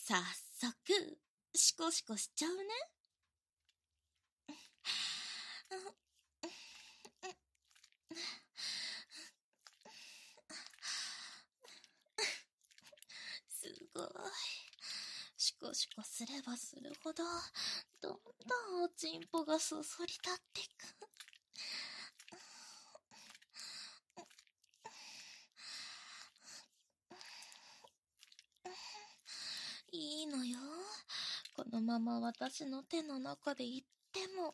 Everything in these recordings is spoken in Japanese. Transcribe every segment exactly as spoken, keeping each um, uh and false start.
早速、シコシコしちゃうね。すごい。シコシコすればするほど、どんどんおちんぽがそそり立っていく。いいのよ。このまま私の手の中でいっても。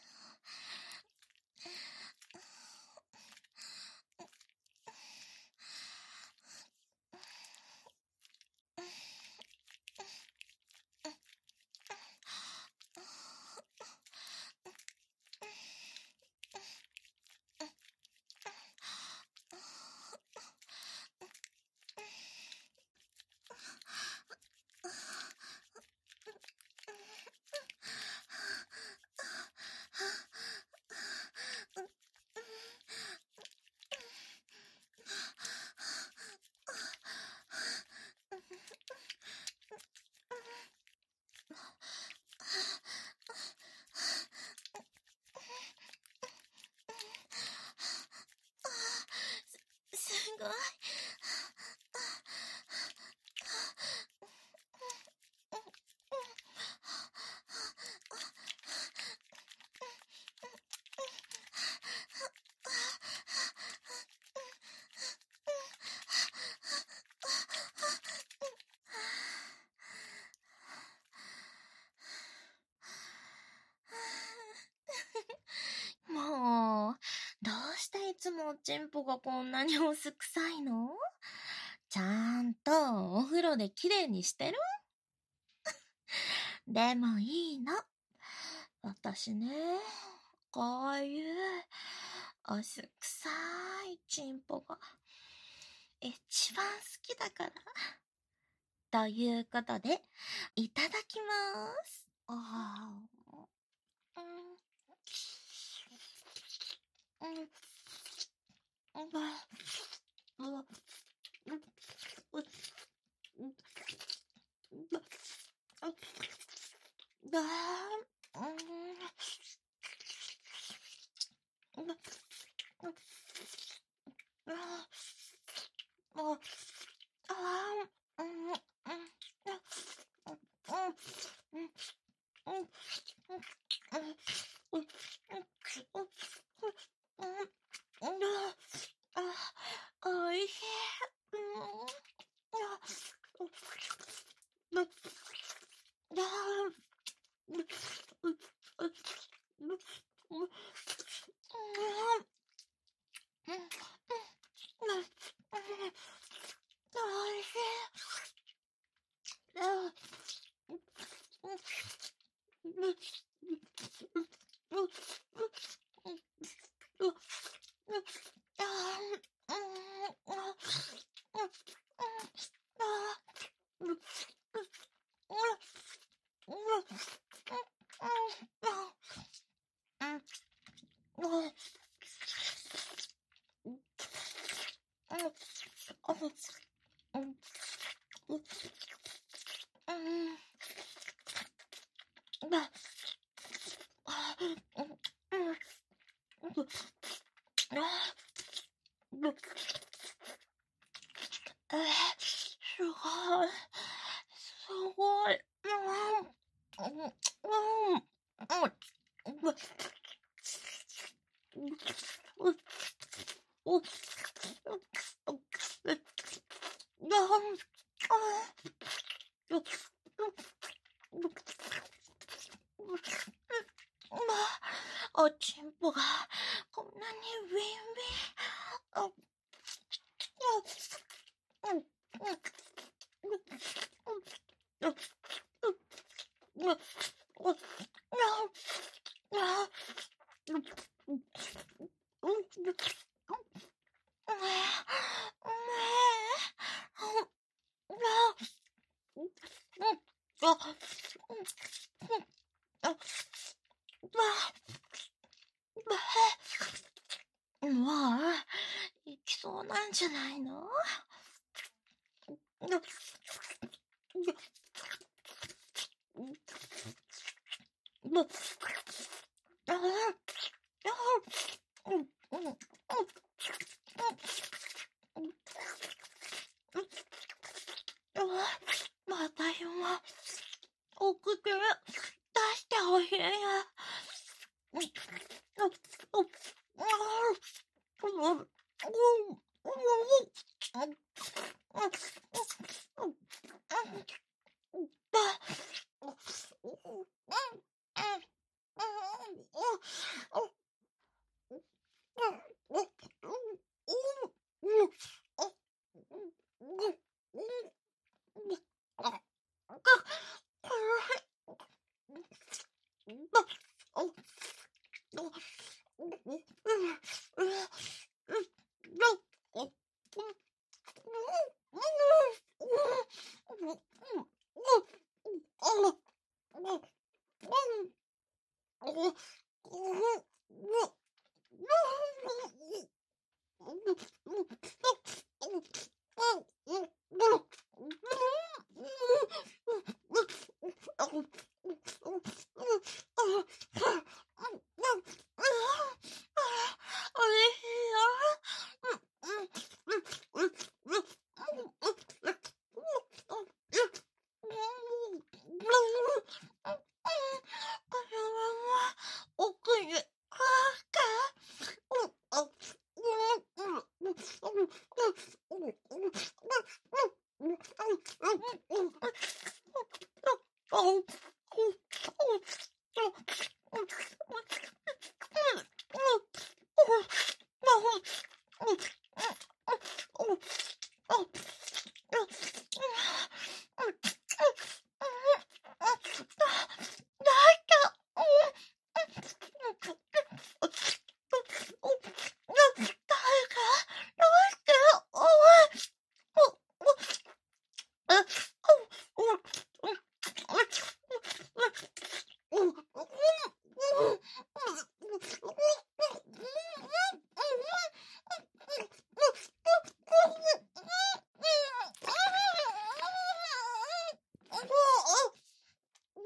すごい。もう、どうしていつもおちんぽがこんなにおすくさいの？ちゃんとお風呂できれいにしてる？でもいいの。私ね、こういうおすくさいちんぽが一番好きだから。ということで、いただきます。あー、うん、うん、うん、うん、うん、おいしい。えー、すごい。すごい。うん。うん。うん。うん。おちんぽがこんなにウィンウィン。もう、いきそうなんじゃないの？ またひも、送って出してほしいや。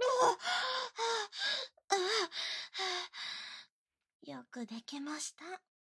よくできました。